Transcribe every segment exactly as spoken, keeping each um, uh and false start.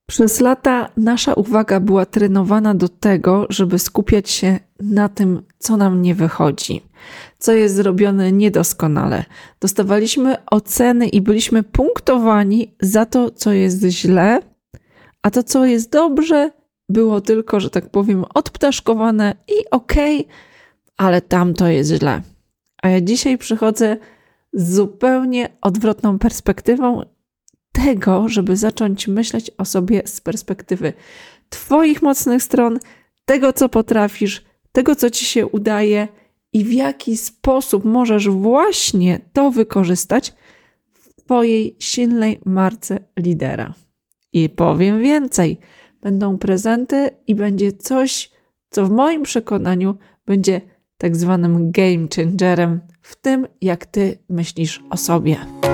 Przez lata nasza uwaga była trenowana do tego, żeby skupiać się na tym, co nam nie wychodzi, co jest zrobione niedoskonale. Dostawaliśmy oceny i byliśmy punktowani za to, co jest źle, a to, co jest dobrze, było tylko, że tak powiem, odptaszkowane i okej, okay, ale tamto jest źle. A ja dzisiaj przychodzę z zupełnie odwrotną perspektywą tego, żeby zacząć myśleć o sobie z perspektywy Twoich mocnych stron, tego, co potrafisz, tego, co Ci się udaje i w jaki sposób możesz właśnie to wykorzystać w Twojej silnej marce lidera. I powiem więcej, będą prezenty i będzie coś, co w moim przekonaniu będzie tak zwanym game changerem w tym, jak Ty myślisz o sobie.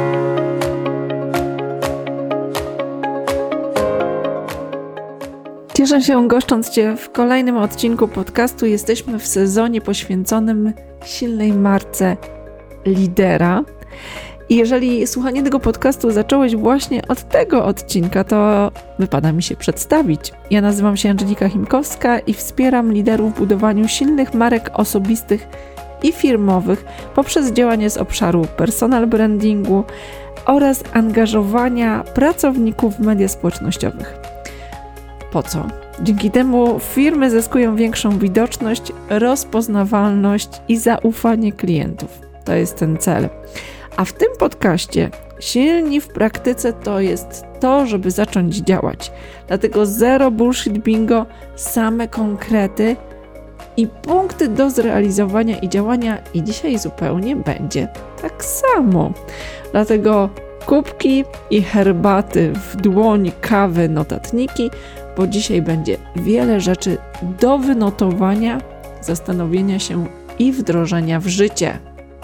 Cieszę się, goszcząc Cię w kolejnym odcinku podcastu. Jesteśmy w sezonie poświęconym silnej marce lidera. I jeżeli słuchanie tego podcastu zacząłeś właśnie od tego odcinka, to wypada mi się przedstawić. Ja nazywam się Angelika Chimkowska i wspieram liderów w budowaniu silnych marek osobistych i firmowych poprzez działanie z obszaru personal brandingu oraz angażowania pracowników w media społecznościowych. Po co? Dzięki temu firmy zyskują większą widoczność, rozpoznawalność i zaufanie klientów. To jest ten cel. A w tym podcaście silni w praktyce to jest to, żeby zacząć działać. Dlatego zero bullshit bingo, same konkrety i punkty do zrealizowania i działania i dzisiaj zupełnie będzie tak samo. Dlatego kubki i herbaty w dłoni, kawy, notatniki, bo dzisiaj będzie wiele rzeczy do wynotowania, zastanowienia się i wdrożenia w życie.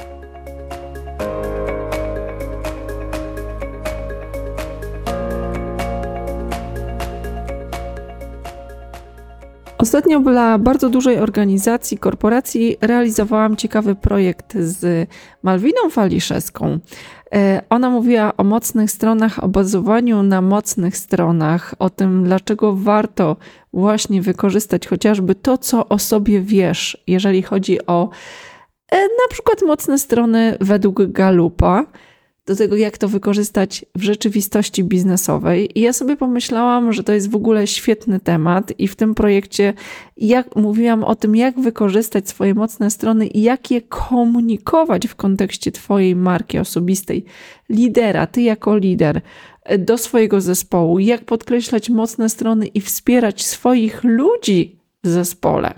Ostatnio dla bardzo dużej organizacji, korporacji realizowałam ciekawy projekt z Malwiną Waliszewską. Ona mówiła o mocnych stronach, o bazowaniu na mocnych stronach, o tym, dlaczego warto właśnie wykorzystać chociażby to, co o sobie wiesz, jeżeli chodzi o na przykład mocne strony według Gallupa, do tego, jak to wykorzystać w rzeczywistości biznesowej. I ja sobie pomyślałam, że to jest w ogóle świetny temat i w tym projekcie jak mówiłam o tym, jak wykorzystać swoje mocne strony i jak je komunikować w kontekście Twojej marki osobistej, lidera, Ty jako lider, do swojego zespołu, jak podkreślać mocne strony i wspierać swoich ludzi w zespole.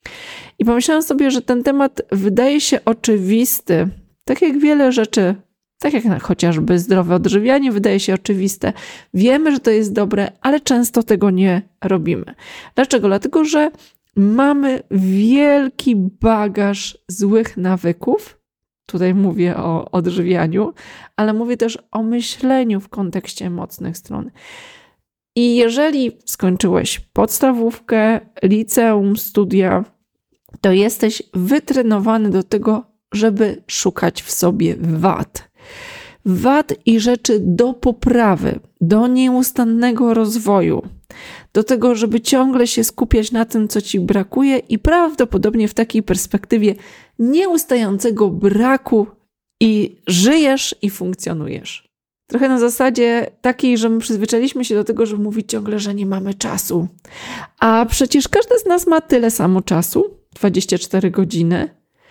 I pomyślałam sobie, że ten temat wydaje się oczywisty, tak jak wiele rzeczy, tak jak chociażby zdrowe odżywianie wydaje się oczywiste. Wiemy, że to jest dobre, ale często tego nie robimy. Dlaczego? Dlatego, że mamy wielki bagaż złych nawyków. Tutaj mówię o odżywianiu, ale mówię też o myśleniu w kontekście mocnych stron. I jeżeli skończyłeś podstawówkę, liceum, studia, to jesteś wytrenowany do tego, żeby szukać w sobie wad. Wad i rzeczy do poprawy, do nieustannego rozwoju, do tego, żeby ciągle się skupiać na tym, co Ci brakuje i prawdopodobnie w takiej perspektywie nieustającego braku i żyjesz i funkcjonujesz. Trochę na zasadzie takiej, że my przyzwyczailiśmy się do tego, żeby mówić ciągle, że nie mamy czasu. A przecież każdy z nas ma tyle samo czasu, dwadzieścia cztery godziny.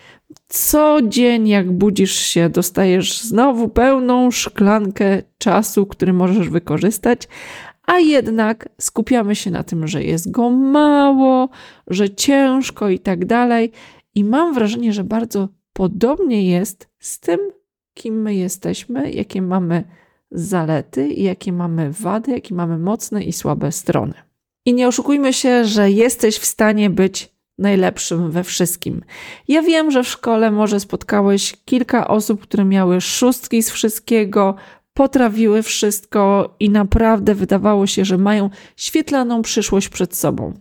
Co dzień, jak budzisz się, dostajesz znowu pełną szklankę czasu, który możesz wykorzystać, a jednak skupiamy się na tym, że jest go mało, że ciężko i tak dalej. I mam wrażenie, że bardzo podobnie jest z tym, kim my jesteśmy, jakie mamy zalety, jakie mamy wady, jakie mamy mocne i słabe strony. I nie oszukujmy się, że jesteś w stanie być najlepszym we wszystkim. Ja wiem, że w szkole może spotkałeś kilka osób, które miały szóstki z wszystkiego, potrafiły wszystko i naprawdę wydawało się, że mają świetlaną przyszłość przed sobą.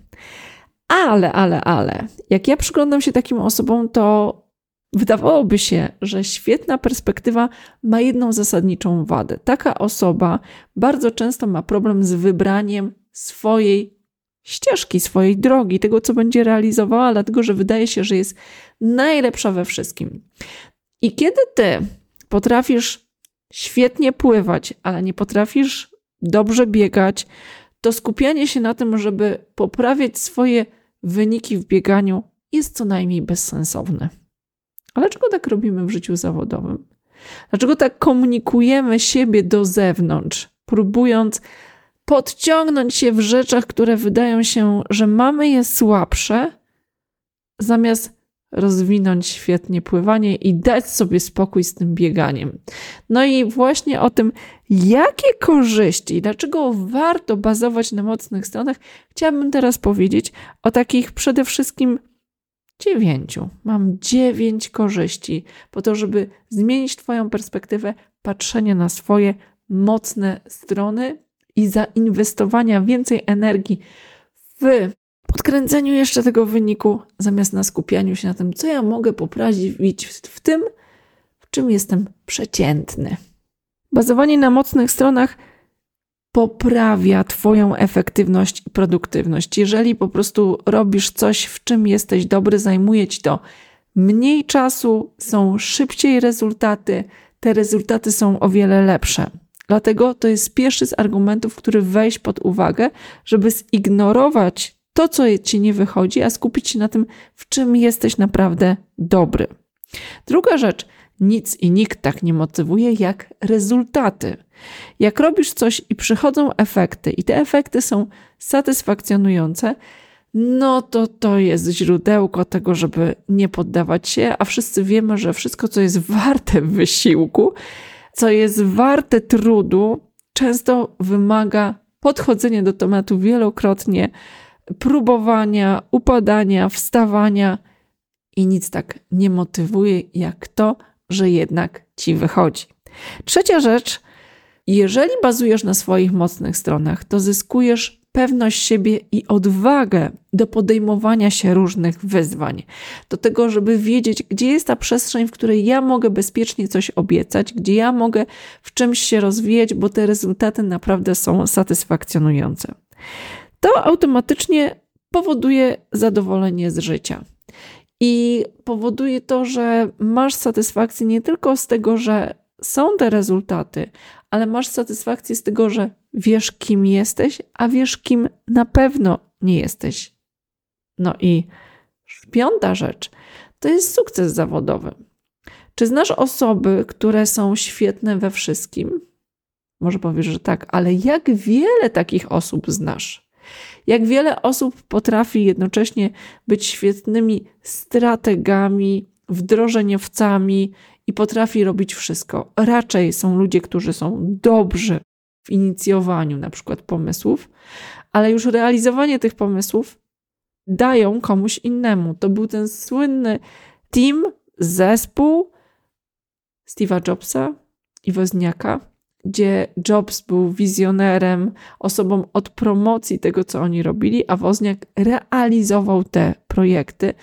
Ale, ale, ale, jak ja przyglądam się takim osobom, to wydawałoby się, że świetna perspektywa ma jedną zasadniczą wadę. Taka osoba bardzo często ma problem z wybraniem swojej ścieżki, swojej drogi, tego, co będzie realizowała, dlatego że wydaje się, że jest najlepsza we wszystkim. I kiedy ty potrafisz świetnie pływać, ale nie potrafisz dobrze biegać, to skupianie się na tym, żeby poprawiać swoje wyniki w bieganiu, jest co najmniej bezsensowne. Ale dlaczego tak robimy w życiu zawodowym? Dlaczego tak komunikujemy siebie do zewnątrz, próbując podciągnąć się w rzeczach, które wydają się, że mamy je słabsze, zamiast rozwinąć świetnie pływanie i dać sobie spokój z tym bieganiem. No i właśnie o tym, jakie korzyści, dlaczego warto bazować na mocnych stronach, chciałabym teraz powiedzieć o takich przede wszystkim dziewięciu. Mam dziewięć korzyści po to, żeby zmienić twoją perspektywę patrzenia na swoje mocne strony i zainwestowania więcej energii w podkręceniu jeszcze tego wyniku, zamiast na skupianiu się na tym, co ja mogę poprawić w tym, w czym jestem przeciętny. Bazowanie na mocnych stronach poprawia twoją efektywność i produktywność. Jeżeli po prostu robisz coś, w czym jesteś dobry, zajmuje ci to mniej czasu, są szybciej rezultaty, te rezultaty są o wiele lepsze. Dlatego to jest pierwszy z argumentów, który weź pod uwagę, żeby zignorować to, co ci nie wychodzi, a skupić się na tym, w czym jesteś naprawdę dobry. Druga rzecz, nic i nikt tak nie motywuje jak rezultaty. Jak robisz coś i przychodzą efekty i te efekty są satysfakcjonujące, no to to jest źródełko tego, żeby nie poddawać się, a wszyscy wiemy, że wszystko, co jest warte wysiłku, co jest warte trudu, często wymaga podchodzenia do tematu wielokrotnie, próbowania, upadania, wstawania i nic tak nie motywuje jak to, że jednak ci wychodzi. Trzecia rzecz, jeżeli bazujesz na swoich mocnych stronach, to zyskujesz pewność siebie i odwagę do podejmowania się różnych wyzwań. Do tego, żeby wiedzieć, gdzie jest ta przestrzeń, w której ja mogę bezpiecznie coś obiecać, gdzie ja mogę w czymś się rozwijać, bo te rezultaty naprawdę są satysfakcjonujące. To automatycznie powoduje zadowolenie z życia. I powoduje to, że masz satysfakcję nie tylko z tego, że są te rezultaty, ale masz satysfakcję z tego, że wiesz, kim jesteś, a wiesz, kim na pewno nie jesteś. No i piąta rzecz, to jest sukces zawodowy. Czy znasz osoby, które są świetne we wszystkim? Może powiesz, że tak, ale jak wiele takich osób znasz? Jak wiele osób potrafi jednocześnie być świetnymi strategami, wdrożeniowcami i potrafi robić wszystko. Raczej są ludzie, którzy są dobrzy w inicjowaniu na przykład pomysłów, ale już realizowanie tych pomysłów dają komuś innemu. To był ten słynny team, zespół Steve'a Jobsa i Wozniaka, gdzie Jobs był wizjonerem, osobą od promocji tego, co oni robili, a Wozniak realizował te projekty.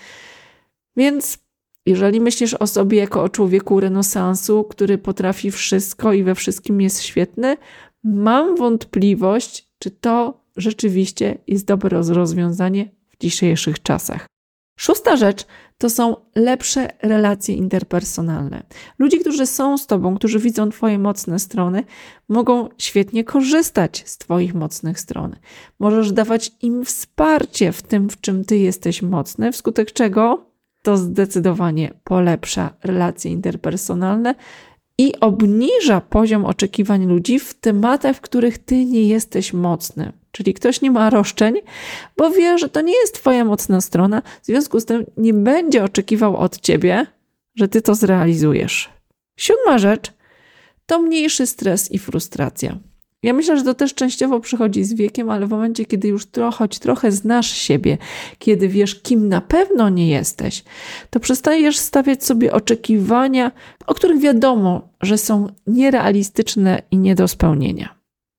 Więc jeżeli myślisz o sobie jako o człowieku renesansu, który potrafi wszystko i we wszystkim jest świetny, mam wątpliwość, czy to rzeczywiście jest dobre rozwiązanie w dzisiejszych czasach. Szósta rzecz to są lepsze relacje interpersonalne. Ludzie, którzy są z tobą, którzy widzą twoje mocne strony, mogą świetnie korzystać z twoich mocnych stron. Możesz dawać im wsparcie w tym, w czym ty jesteś mocny, wskutek czego to zdecydowanie polepsza relacje interpersonalne i obniża poziom oczekiwań ludzi w tematach, w których ty nie jesteś mocny. Czyli ktoś nie ma roszczeń, bo wie, że to nie jest twoja mocna strona, w związku z tym nie będzie oczekiwał od ciebie, że ty to zrealizujesz. Siódma rzecz to mniejszy stres i frustracja. Ja myślę, że to też częściowo przychodzi z wiekiem, ale w momencie, kiedy już trochę, choć trochę znasz siebie, kiedy wiesz, kim na pewno nie jesteś, to przestajesz stawiać sobie oczekiwania, o których wiadomo, że są nierealistyczne i nie do spełnienia.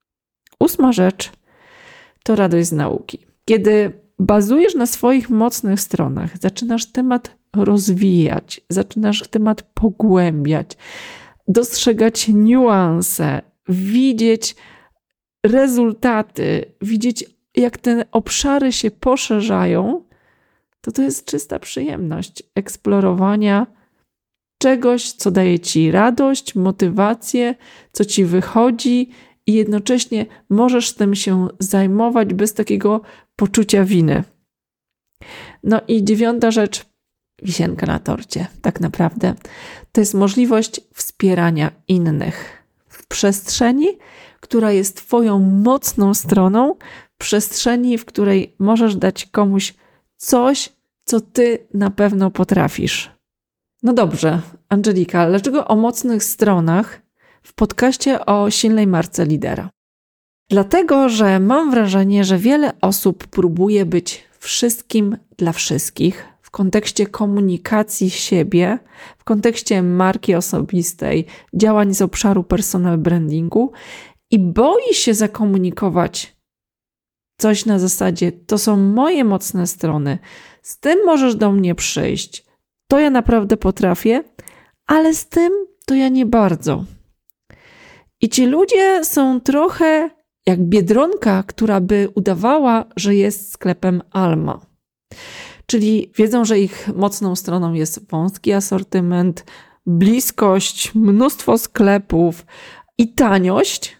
Ósma rzecz to radość z nauki. Kiedy bazujesz na swoich mocnych stronach, zaczynasz temat rozwijać, zaczynasz temat pogłębiać, dostrzegać niuanse, widzieć rezultaty, widzieć jak te obszary się poszerzają, to to jest czysta przyjemność eksplorowania czegoś, co daje ci radość, motywację, co ci wychodzi i jednocześnie możesz tym się zajmować bez takiego poczucia winy. No i dziewiąta rzecz, wisienka na torcie, tak naprawdę, to jest możliwość wspierania innych w przestrzeni, która jest twoją mocną stroną, przestrzeni, w której możesz dać komuś coś, co ty na pewno potrafisz. No dobrze, Angelika, dlaczego o mocnych stronach w podcaście o silnej marce lidera? Dlatego, że mam wrażenie, że wiele osób próbuje być wszystkim dla wszystkich w kontekście komunikacji siebie, w kontekście marki osobistej, działań z obszaru personal brandingu i boi się zakomunikować coś na zasadzie, to są moje mocne strony, z tym możesz do mnie przyjść, to ja naprawdę potrafię, ale z tym to ja nie bardzo. I ci ludzie są trochę jak Biedronka, która by udawała, że jest sklepem Alma. Czyli wiedzą, że ich mocną stroną jest wąski asortyment, bliskość, mnóstwo sklepów i taniość,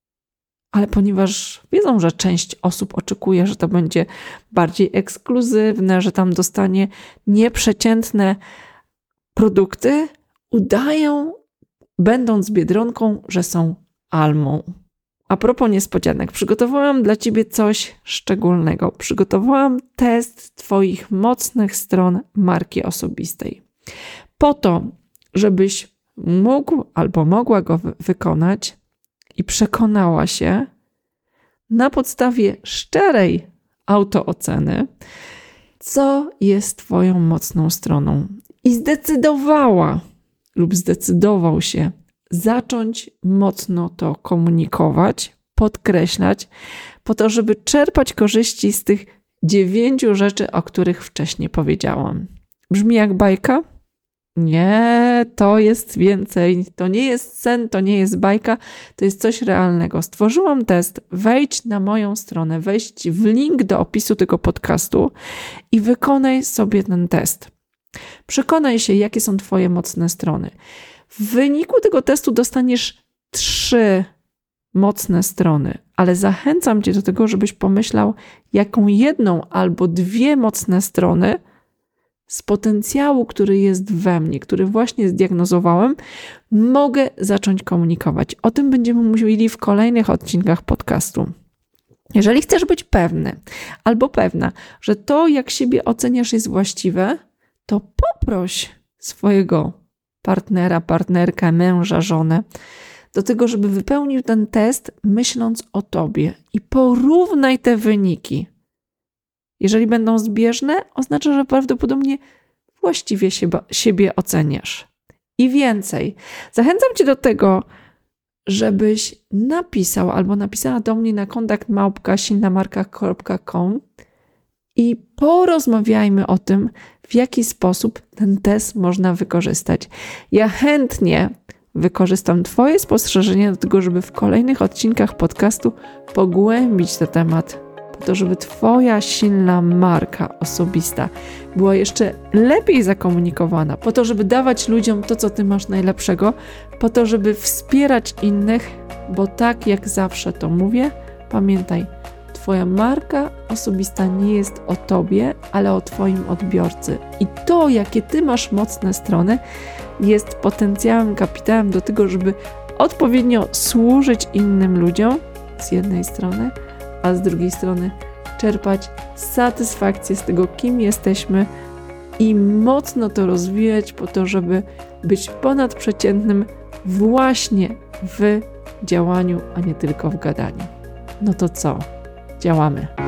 ale ponieważ wiedzą, że część osób oczekuje, że to będzie bardziej ekskluzywne, że tam dostanie nieprzeciętne produkty, udają, będąc Biedronką, że są Almą. A propos niespodzianek, przygotowałam dla ciebie coś szczególnego. Przygotowałam test twoich mocnych stron marki osobistej. Po to, żebyś mógł albo mogła go wy- wykonać i przekonała się na podstawie szczerej autooceny, co jest twoją mocną stroną. I zdecydowała lub zdecydował się zacząć mocno to komunikować, podkreślać, po to, żeby czerpać korzyści z tych dziewięciu rzeczy, o których wcześniej powiedziałam. Brzmi jak bajka? Nie, to jest więcej. To nie jest sen, to nie jest bajka, to jest coś realnego. Stworzyłam test, wejdź na moją stronę, wejdź w link do opisu tego podcastu i wykonaj sobie ten test. Przekonaj się, jakie są twoje mocne strony. W wyniku tego testu dostaniesz trzy mocne strony, ale zachęcam cię do tego, żebyś pomyślał, jaką jedną albo dwie mocne strony z potencjału, który jest we mnie, który właśnie zdiagnozowałem, mogę zacząć komunikować. O tym będziemy mówili w kolejnych odcinkach podcastu. Jeżeli chcesz być pewny albo pewna, że to, jak siebie oceniasz, jest właściwe, to poproś swojego partnera, partnerkę, męża, żonę do tego, żeby wypełnił ten test, myśląc o tobie i porównaj te wyniki. Jeżeli będą zbieżne, oznacza, że prawdopodobnie właściwie siebie, siebie oceniasz. I więcej, zachęcam cię do tego, żebyś napisał albo napisała do mnie na kontakt małpka silnamarka kropka com i porozmawiajmy o tym, w jaki sposób ten test można wykorzystać. Ja chętnie wykorzystam twoje spostrzeżenia do tego, żeby w kolejnych odcinkach podcastu pogłębić ten temat, po to, żeby twoja silna marka osobista była jeszcze lepiej zakomunikowana, po to, żeby dawać ludziom to, co ty masz najlepszego, po to, żeby wspierać innych, bo tak jak zawsze to mówię, pamiętaj, twoja marka osobista nie jest o tobie, ale o twoim odbiorcy. I to, jakie ty masz mocne strony, jest potencjałem, kapitałem do tego, żeby odpowiednio służyć innym ludziom z jednej strony, a z drugiej strony czerpać satysfakcję z tego, kim jesteśmy i mocno to rozwijać po to, żeby być ponadprzeciętnym właśnie w działaniu, a nie tylko w gadaniu. No to co? Działamy.